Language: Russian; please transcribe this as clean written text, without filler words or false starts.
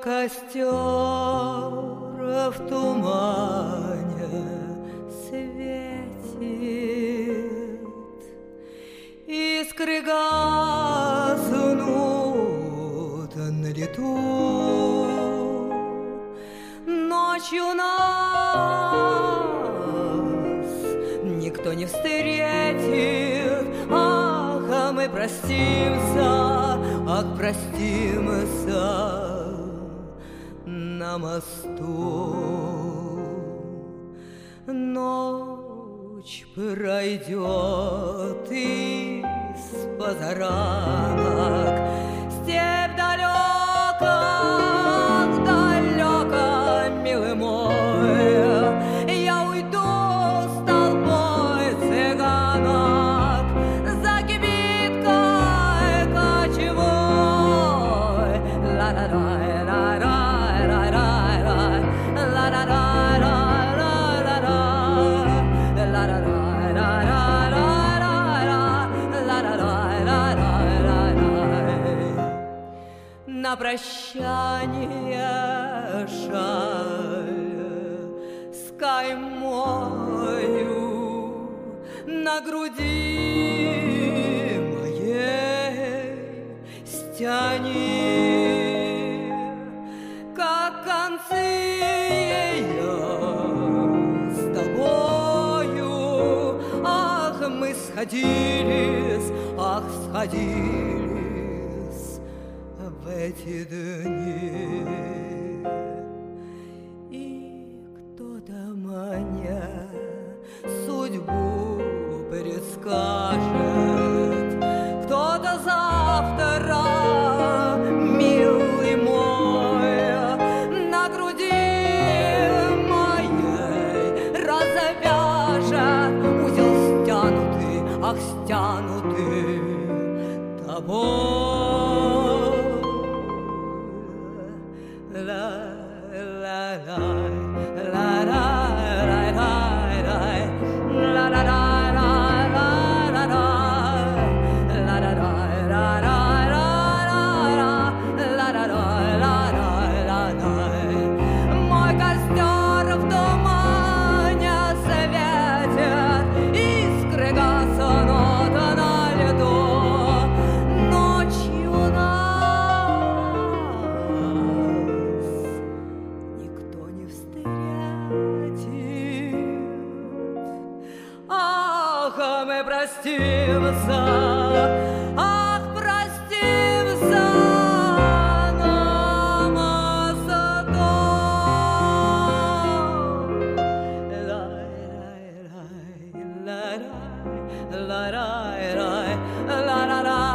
костер в тумане светит, искры гаснут на лету. Ночью нас никто не встретит. Ах, а мы простимся, ах, простимся на мосту. Ночь пройдет из позаранок, степь далеко, далеко, милый мой, я уйду с толпой цыганок за кибиткой кочевой. На прощание шаль с каймою на груди моей стяни, как концы ее с тобою. Ах, мы сходились, ах, сходились в эти дни. И кто-то мне судьбу предскажет, кто-то завтра, милый мой, на груди моей развяжет узел стянутый, ах, стянутый тобой. Мой костер в тумане светит, искры гаснут на лету. Ночью нас никто не встретит. Ах, мы простимся, ах, простимся на мосту. Ла-ла-ла-ла-ла-ла-ла-ла-ла.